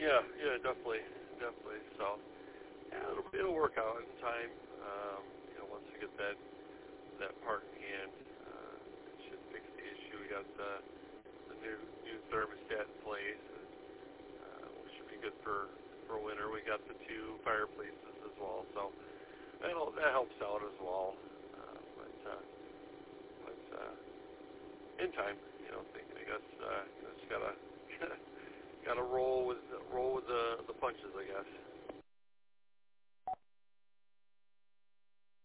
Yeah, definitely. So, yeah, it'll work out in time. Once we get that part in hand, it should fix the issue. We got the new thermostat in place, and which should be good for winter. We got the 2 fireplaces as well, so that helps out as well. But in time, I guess just gotta roll with the punches, I guess.